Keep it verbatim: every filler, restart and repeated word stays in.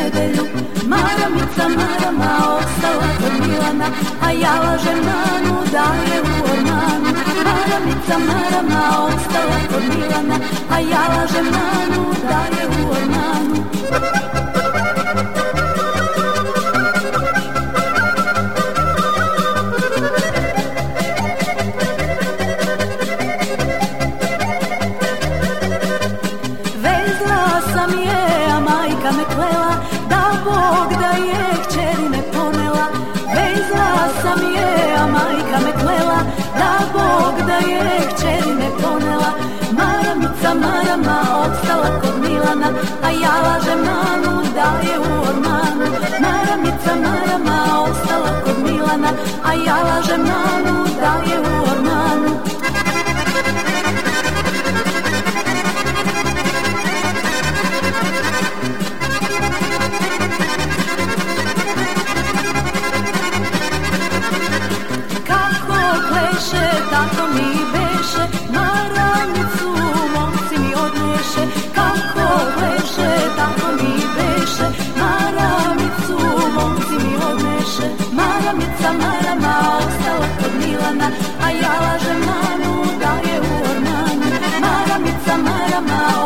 nedelju. Maramica, marama, ostala kod Milana, a ja lažem Nanu da je u ormanu. Maramica, marama, ostala kod Milana, a ja lažem Nanu da je u ormanu. Majka me klela, da Bog da je kćeri me ponela. Vezla sam je, a majka me klela, da Bog da je kćeri me ponela. Maramica, marama, ostala kod Milana, a ja lažem Nanu da je u ormanu. Maramica, marama, ostala kod Milana, a ja lažem Nanu da je u ormanu. Tako mi beše, maramicu momci mi odneše. Kako leže, tako mi beše, maramicu momci mi odneše. Maramica, marama, ostala kod Milana, a ja lažem Nanu da je u ormanu. Maramica, marama,